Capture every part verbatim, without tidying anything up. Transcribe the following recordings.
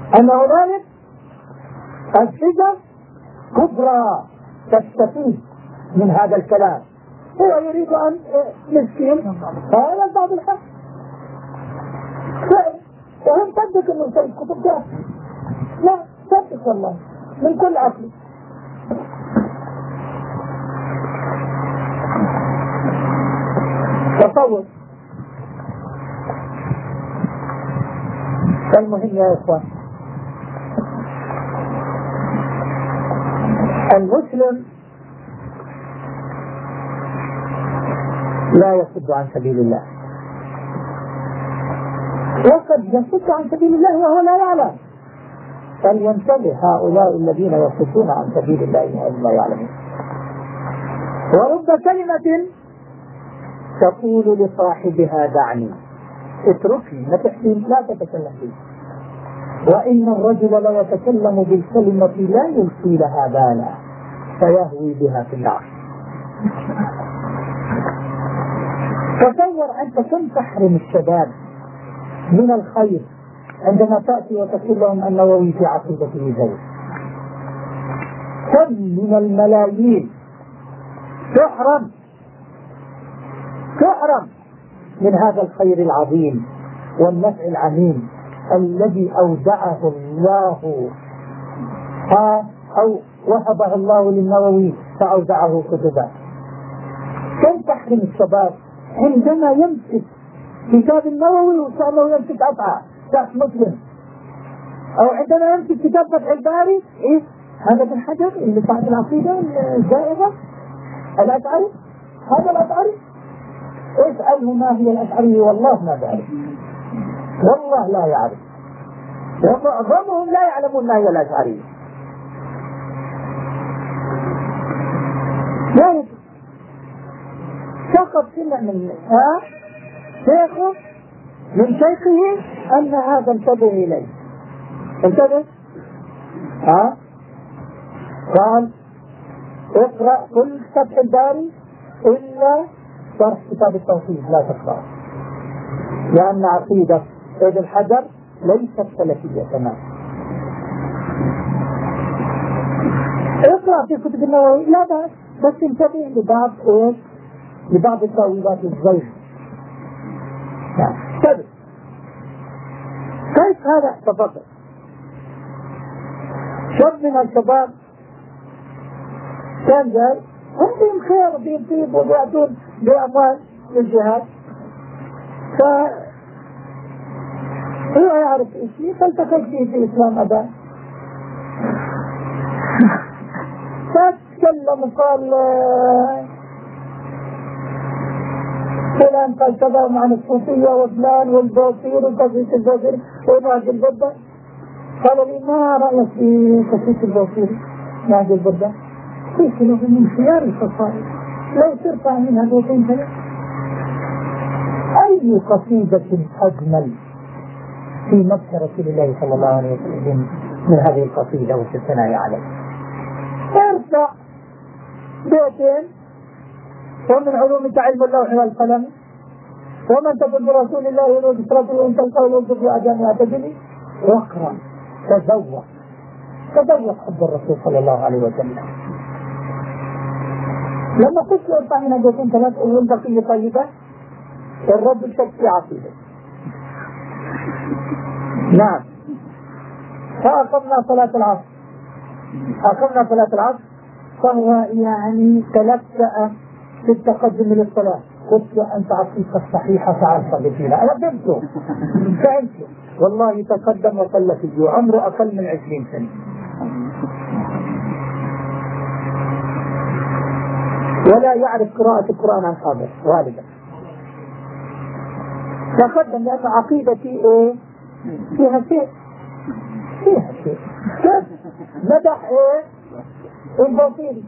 أن هنالك الشجر كبرى تستفيد من هذا الكلام، هو يريد أن مسكين هذا بعض الحق، وهم صدق أنه سيد كتب جاء، لا صدق والله من كل عقل. تصور. المهم يا إخوان، المسلم لا يصد عن سبيل الله، وقد يصد عن سبيل الله وهو لا يعلم، فلينتبه هؤلاء الذين يصدون عن سبيل الله وهم لا يعلمون. ورب كلمة تقول لصاحبها دعني، اتركني، ما تحكي، لا تتكلم فيه. وإن الرجل لا يتكلم بالكلمة لا يلقي لها بالا فيهوي بها في النار. تصور أنت كم تحرم الشباب من الخير عندما تأتي وتقول لهم النووي في عقيدته زين. كم من الملايين تحرم تحرم من هذا الخير العظيم والنفع العميم الذي أودعه الله ها أو وهبه الله للنووي فأودعه كتبا. كم تحرم الشباب عندما يمسك كتاب النووي وكأنه يمسك أفعى كأس مسلم، أو عندما يمسك كتاب فتح الباري، إيه هذا ابن حجر اللي صاحب العقيدة الزائغة الأشعري، هذا الأشعري. اسأله ما هي الأشعرية والله ما بعرف، والله لا يعرف، ومعظمهم لا يعلمون ما هي الأشعرية. لا فقط سمع من ها شيخه من شيخه أن هذا انتبه إليه، انتبه ها قال اقرأ كل فتح الباري إلا شرح كتاب التوحيد لا تقرأ، لأن عقيدة ابن حجر ليست سلفية تماما. اقرأ في كتب النووي لا بأس، بس انتبه لبعض ايش لبعض التأويلات الزيغ. انتبه كيف هذا؟ تفضل. شاب من الشباب كان جاي عندهم خير بيطيب وبيعطون بأموال للجهاد، ف هو يعرف إشي فالتقيت فيه في الإسلام أبا فتكلم وقال فلان قال كذا عن الصوفية وفلان والبوصير وقصيص البوصير ونهج البدة. قال لي ما رأيك في قصيص البوصير نهج البدة؟ كيف له من خيار القصائد لو ترفع منها بوتين ثلاث. أي قصيدة أجمل في مدح رسول الله صلى الله عليه وسلم من هذه القصيدة وفي الثناء عليه؟ ارفع بيتين ومن علومك علم اللوح والقلم ومن تقول برسول الله ونصرته وانت القول وانت في أجام اعتدلي، واقرأ تذوق تذوق حب الرسول صلى الله عليه وسلم. لما قلت له ارفع من بيتين ثلاث أول بقية طيبة، الرب شك في عقيدة. نعم. فأقمنا صلاة العصر أقمنا صلاة العصر فهو يعني تلفأ في التقدم للصلاة. قلت له أنت عقيدتك الصحيحة فعل صليتينا. أنا فهمته فهمته والله تقدم وصلى في الجوع عمره أقل من عشرين سنة ولا يعرف قراءة القرآن عن حاضر غالبا. تقدم لأن عقيدتي إيه فيها شيء فيها شيء مدح إيه الباطل.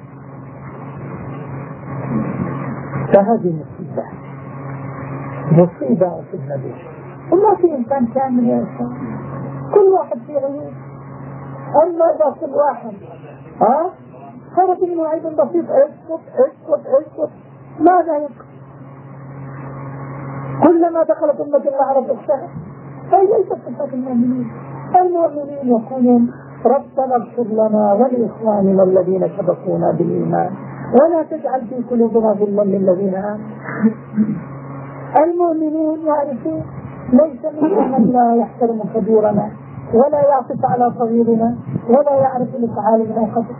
فهذه مصيبة مصيبة في النبي. وما في إنسان كامل يا إنسان، كل واحد فيه عيوب. أما إذا كل واحد ها خرج منه عيب بسيط اسكت اسكت اسكت ماذا يبقى؟ كلما دخلت أمة الله عرف اختها. هي ليست صفات المؤمنين، المؤمنين يقولون ربنا اغفر لنا ولإخواننا الذين سبقونا بالإيمان ولا تجعل في قلوبنا غلا للذين آمنوا. المؤمنون يعرفون ليس منهم من لا يحترم كبيرنا ولا يعطف على صغيرنا ولا يعرف لفعالنا قدر.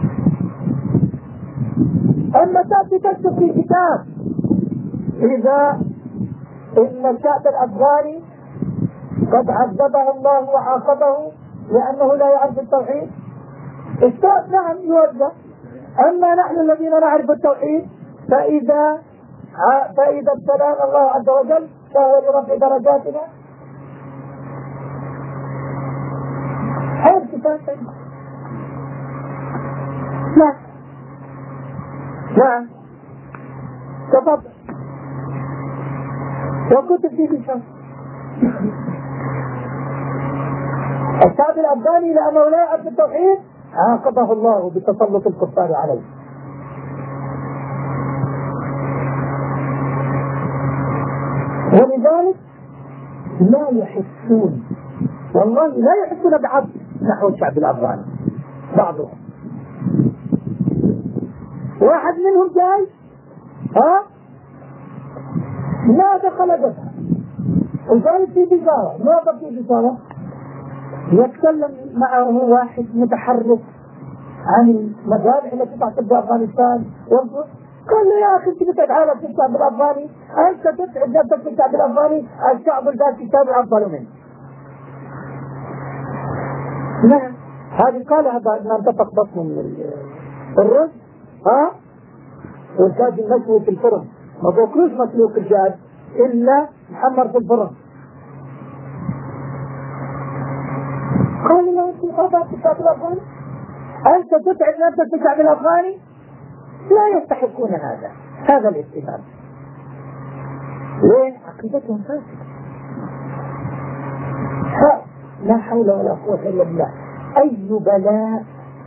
أما تأتي تكتب في كتاب إذا إن الشعب الأفغاني قد عذبه الله وعاقبه لأنه لا يعرف التوحيد، الشعب نعم يوجه. أما نحن الذين نعرف التوحيد فإذا فإذا ابتلانا الله عز وجل فهو لرفع درجاتنا. هذا الكتاب لا لا تفضل وكتب فيه بشر. الشعب الأفغاني لأنه لا يعرف التوحيد عاقبه الله بتسلط الكفار عليه. ولذلك لا يحسون، والله لا يحسون بعبد نحو الشعب الأفغاني. بعضهم واحد منهم جاي ها ما دخل دفع وجاي في بشارة، ما في بشارة يتكلم معه واحد متحرك عن المذابح التي تعتبر بأفغانستان وانظر قال له يا أخي انت بتتعالى في الشعب الأفغاني، أنت تتعب نفسك في الشعب الأفغاني، الشعب الباكستاني أفضل منه. نعم هذه قالها بعد ما انتفق بطنه من الرز ها والدجاج المشوي في الفرن، ما بوكلوش مسلوق الدجاج إلا محمر في الفرن. قال له انت خاطئ في الشعب الأفغاني، أنت تتعب نفسك في الشعب الأفغاني، لا يستحقون هذا هذا الاستهانة. ليه؟ عقيدتهم فاسدة. لا حول ولا قوة إلا بالله. أي بلاء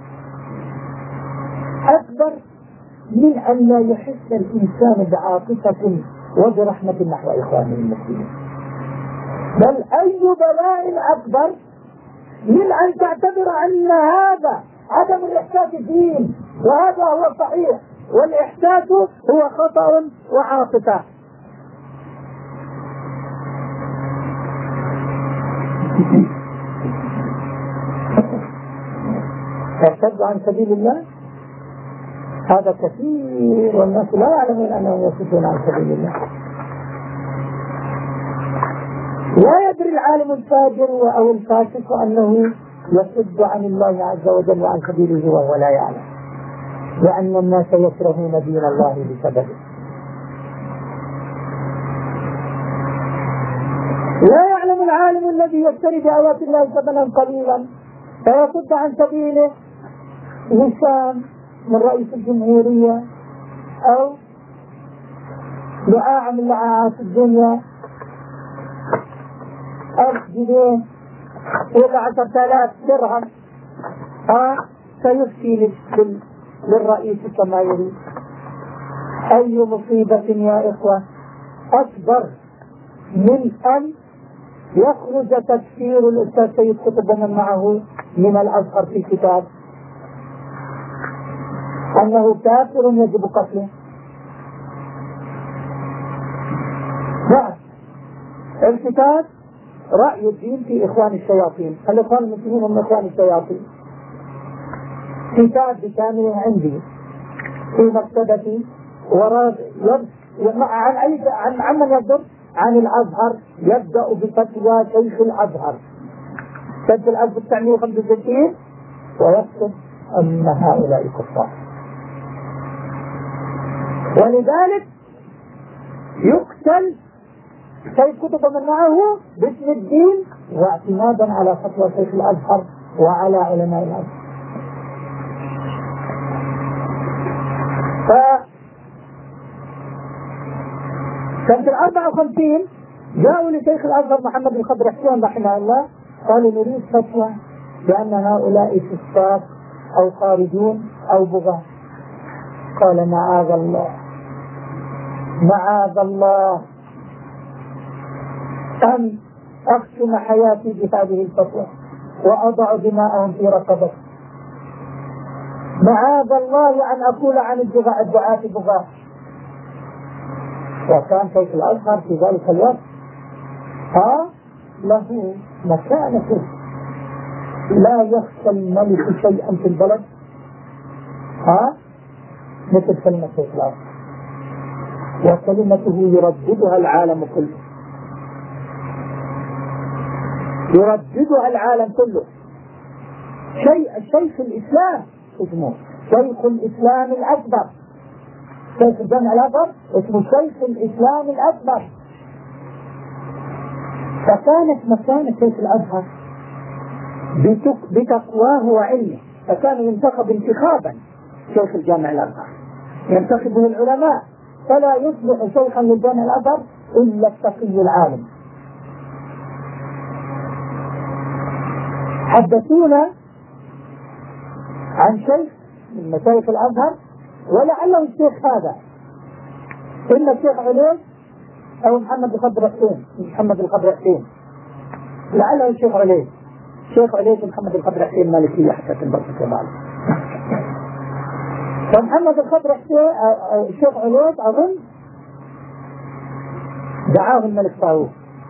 أكبر من أن لا يحس الإنسان بعاطفة وبرحمة نحو إخوانه المسلمين. بل أي بلاء أكبر من أن تعتبر أن هذا عدم الإحساس دين وهذا هو الصحيح والإحساس هو خطأ وعاطفة. يرتد عن سبيل الله هذا كثير والناس لا يعلمون أنهم يصدون عن سبيل الله. لا يدري العالم الفاجر أو الفاسق أنه يصد عن الله عز وجل وعن سبيله وهو لا يعلم، لأن الناس يكرهون دين الله بسببه. لا يعلم العالم الذي يشتري بآيات الله ثمنا قليلا فيصد عن سبيله وسام من رئيس الجمهورية أو دعاء من دعاءات الدنيا ألف جنيه ولا عشرة آلاف درهم ها سيفتي للرئيس كما يريد. أي مصيبة يا إخوة أكبر من أن يخرج تفسير الأستاذ سيد قطب ومن معه من الأزهر في كتاب أنه كافر يجب قتله. بعد الكتاب رأي الدين في إخوان الشياطين، الإخوان المسلمين هم إخوان الشياطين، كتاب بكامل عندي في مكتبتي وراد عن أي عن عمن يصدر عن الأزهر، يبدأ بفتوى شيخ الأزهر سجل ألف وتسعمائة وخمسة وستين ويكتب أن هؤلاء كفار. ولذلك يقتل سيد قطب من معه باسم الدين واعتمادا على فتوى شيخ الأزهر وعلى علماء الأزهر. سنة الأربعة وخمسين جاءوا لشيخ الأزهر محمد الخضر حسين رحمه الله قالوا نريد فتوى بأن هؤلاء فساق أو خارجون أو بغاة. قال معاذ الله معاذ الله أن أختم حياتي بهذه الفتوى، وأضع دماءهم في رقبتي. معاذ الله أن أقول عن الدعاة بغاة. وكان شيخ الأزهر في ذلك الوقت ها له مكانته، لا يخشى الملك شيئا في البلد ها مثل كلمة شيخ الأزهر، وكلمته يرددها العالم كله، يرددها العالم كله. شيء شيخ الإسلام اسمه شيخ الإسلام الأكبر، شيخ الجامع الأكبر اسمه شيخ الإسلام الأكبر. فكانت مكانة شيخ الأزهر بتقواه وعلمه، فكان ينتخب انتخابا شيخ الجامع الأكبر، ينتخبه العلماء، فلا يصبح شيخا للجامع الأكبر إلا التقي العالم. حدثونا عن شيخ من مشايخ الأزهر، ولعله الشيخ هذا إما الشيخ علي أو محمد الخضر حسين، محمد الخضر حسين، لعله الشيخ علي، الشيخ علي محمد الخضر حسين مالكية حتى تنبسط كمان. فمحمد الخضر حسين الشيخ علي أظن دعاه الملك فاروق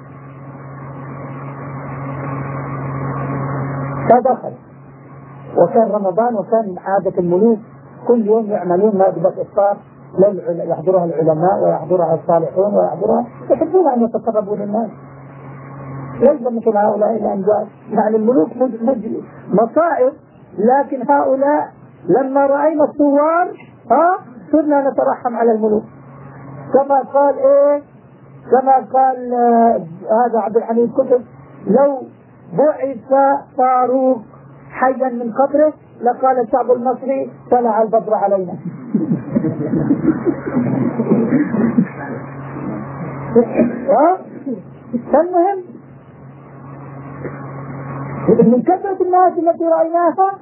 فدخل، وكان رمضان وكان عادة الملوك كل يوم يعملون مائدة إفطار يحضرها العلماء ويحضرها الصالحون ويحضرها، يحبون أن يتقربوا للناس، ليس مثل هؤلاء الأنجاز. يعني الملوك مصائب، لكن هؤلاء لما رأينا الثوار ها صرنا نترحم على الملوك، كما قال إيه كما قال آه هذا عبد الحميد كتب: لو بعث فاروق حيا من قبره لقال الشعب المصري طلع البدر علينا. فالمهم من كثرة الناس التي رأيناها،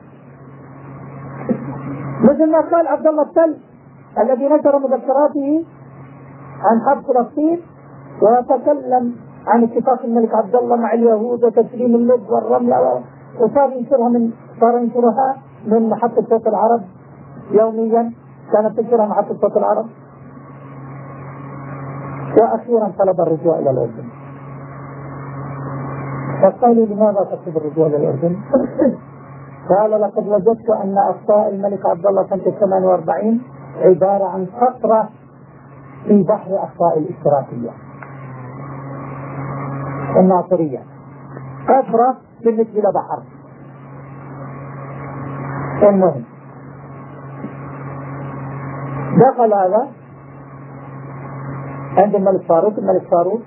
مثل ما قال عبد الله التل الذي نشر مذكراته عن حرب فلسطين وتكلم عن اتفاق الملك عبد الله مع اليهود وتسليم اللب والرملة، وصار ينشرها من صار ينشرها من محطة صوت العرب يوميا، كانت تنشرها محطة صوت العرب. وأخيرا طلب الرجوع إلى الأردن، فقالوا: لماذا تطلب الرجوع إلى الأردن؟ قال: لقد وجدت أن أخطاء الملك عبد الله سنة ثمانية وأربعين عبارة عن قطرة في بحر أخطاء الاشتراكية الناصرية، قطرة بالنسبة إلى بحر. المهم دخل هذا عند الملك فاروق، الملك فاروق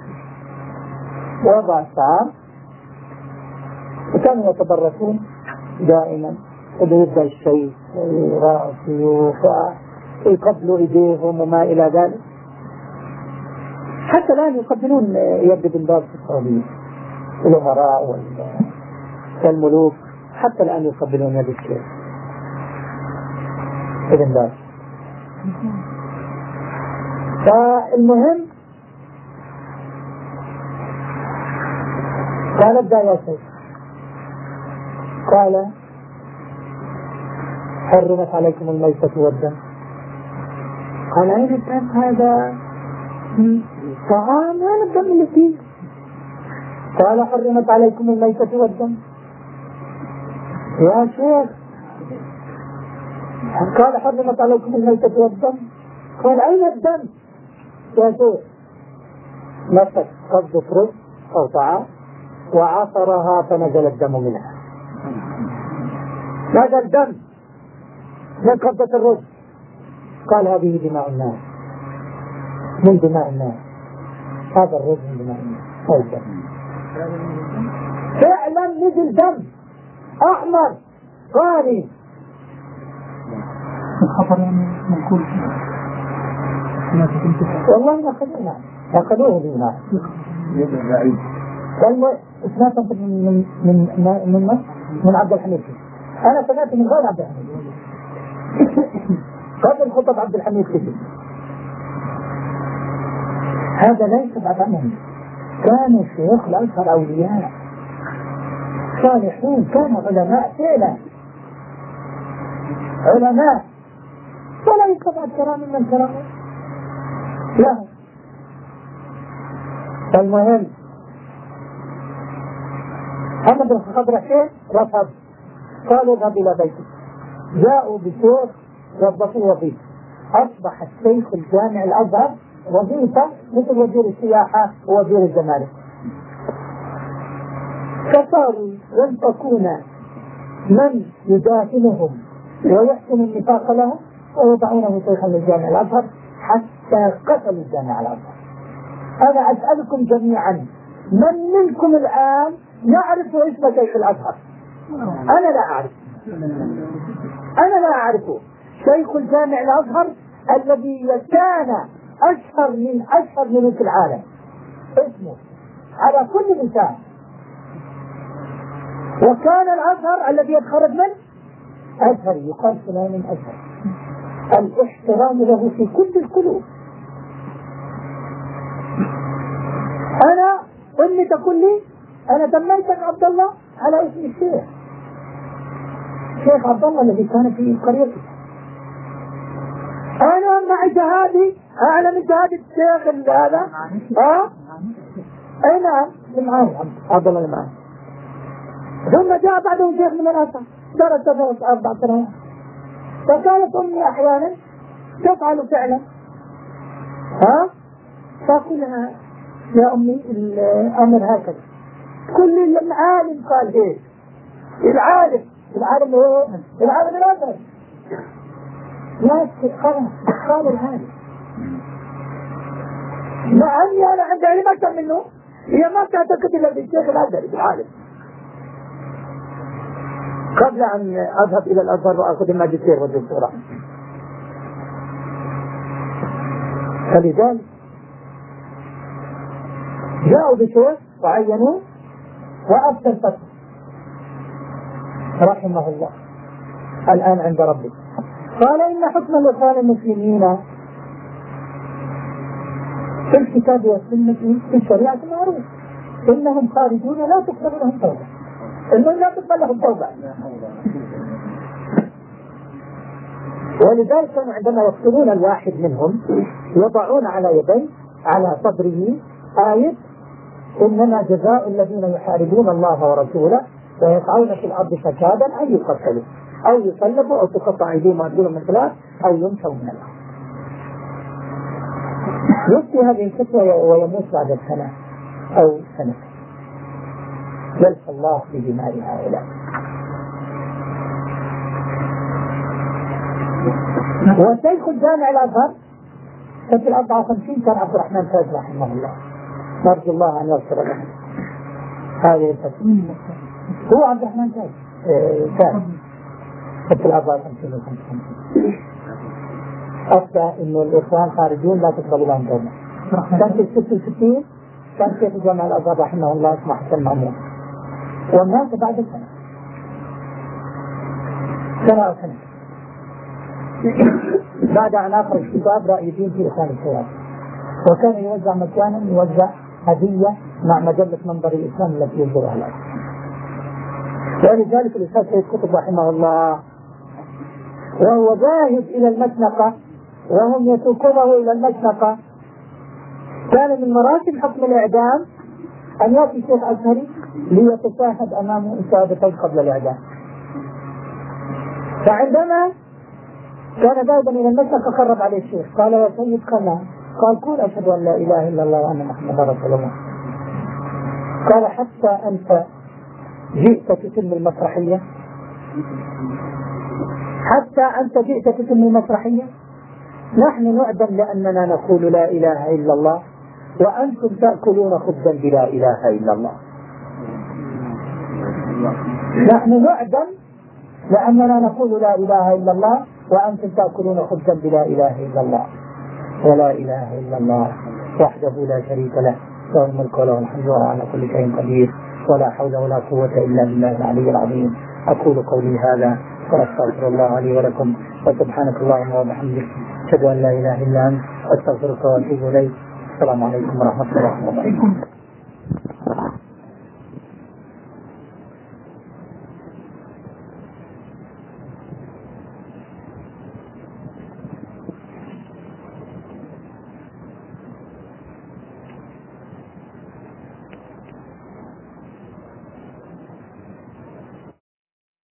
وضع الطعام، وكانوا يتبركون دائما، ويبدأ الشيء رأسه ويقبلوا إيديهم وما إلى ذلك. حتى الآن يقبلون يد بن باز في السعودية، الأمراء والملوك حتى الآن يقبلون يد الشيخ ابن باز. فالمهم قال: ابدأ يا شيخ. قال: حرمت عليكم الميتة والدم. قال: أين الدم؟ هذا طعام، أين الدم اللي فيه؟ قال: حرمت عليكم الميتة والدم. يا شيخ، قال: حرمت عليكم الميتة والدم. قال: أين الدم يا شيخ؟ مسك قبضة رز أو طعام وعصرها فنزل الدم منها، نزل الدم من قبضة الرز. قال: هذه دماء الناس، من دماء الناس، هذا الرز من دماء الناس، هذا الدم. فعلا نزل دم أحمر غالي. الخطر يعني منقول والله ما أخذونا أخذوه بنا والله سمعت من من من من من عبد الحميد. أنا سمعت من غير عبد الحميد قبل خطب عبد الحميد كده. هذا ليس بعد عنهم، كانوا شيوخ الأزهر أولياء، صالحون كانوا علماء فعلا، علماء، ولا يقطع الكرام من الكرام. لا. المهم محمد بن الخضر شيخ رفض، قالوا اذهب الى بيته. جاءوا بشيخ وظفوه وظيفه، اصبح الشيخ الجامع الازهر وظيفه مثل وزير السياحه ووزير الزمالك. فصاروا ينطقون من يدافنهم ويحسن النفاق لهم ويضعونه شيخا للجامع الازهر حتى قتلوا الجامع الازهر. انا اسالكم جميعا، من منكم الان يعرف اسم شيخ الازهر؟ انا لا اعرف، انا لا اعرفه. شيخ الجامع الازهر الذي كان اشهر من اشهر ملوك العالم، اسمه على كل لسان. وكان الازهر الذي يتخرج منه ازهر، يقال فلان ازهر. الاحترام له في كل القلوب. انا امي تقول لي انا سميتك عبد الله على اسم الشيخ، شيخ عبد الله الذي كان في قريتي. انا معي شهادي اعلى من شهاده الشيخ هذا. ها؟ اي نعم، المعاني عبد الله المعاني. ثم جاء بعده شيخ من الازهر درس درس اربع سنوات. فكانت امي احيانا تفعل فعلا، ها؟ فاقول لها يا امي الامر هكذا، تقول لي العالم قال هيك. العالم العالم هو العالم الازهر. لا خلاص قال العالم، مع اني انا عندي علم اكثر منه. هي ما تعتقد الا بالشيخ الازهري بالعالم. قبل ان اذهب الى الازهر واخذ الماجستير والدكتوراه. فلذلك جاءوا بشيخ وعينوه وأفتى الفتوى رحمه الله الآن عند ربه. قال إن حكم الإخوان المسلمين في الكتاب والسنة في الشريعة معروف، إنهم خارجون لا تقبل لهم توبة، إنهم لا تقبل لهم توبة. ولذلك كانوا عندما يقتلون الواحد منهم يضعون على يديه على صدره آية إنما جزاء الذين يحاربون الله ورسوله ويسعون في الأرض فسادا أن يقتلوا أو يصلبوا أو تقطع أيديهم وأرجلهم من خلاف أو ينفوا من الأرض. يفتي هذه الفتوى ويموت بعد سنة أو سنة، يلقى الله بدماء هؤلاء. وشيخ الجامع الأزهر في الأربعة وخمسين كان عبد الرحمن تاج رحمه الله، نرجو الله أن يغفر له هذه الفتوى. هو عبد الرحمن تاج تاج في الأربعة وخمسين وخمسين أفتى إنه الإخوان خارجون لا تقبل لهم توبة. كان في الستة وستين كان شيخ الجامع الأزهر رحمه الله اسمه حسن مأمون، ومات بعد سنة سنة أو سنة بعد أن أخرج كتاب رأي دين في إخوان الشباب، وكان يوزع مجانا، يوزع هدية مع مجلة منبر الإسلام التي يصدرها الآن. ولذلك الأستاذ سيد قطب رحمه الله وهو ذاهب إلى المشنقة وهم يسوقونه إلى المشنقة، كان من مراسم حكم الإعدام أن يأتي شيخ أزهري ليتشاهد أمامه شهادتين قبل الإعدام. فعندما كان ذاهبا إلى المشنقة قرب عليه الشيخ قال يا سيد قال قال قول أشهد أن لا إله إلا الله وأن محمدا رسول الله. قال حتى أنت جئت تتم المسرحية، حتى أنت جئت تتم المسرحية، نحن نعدم لأننا نقول لا إله إلا الله وأنتم تأكلون خبزا بلا إله إلا الله. نحن نعدم لأننا نقول لا إله إلا الله وأنتم تأكلون خبزا بلا إله إلا الله. ولا إله إلا الله وحده لا شريك له، له الملك وله الحمد وهو على كل شيء قدير، ولا حول ولا قوة إلا بالله العلي العظيم. أقول قولي هذا وأستغفر الله لي ولكم، وسبحانك اللهم وبحمدك أشهد أن لا إله إلا أنت أستغفرك وأتوب إليك. السلام عليكم ورحمة الله وبركاته.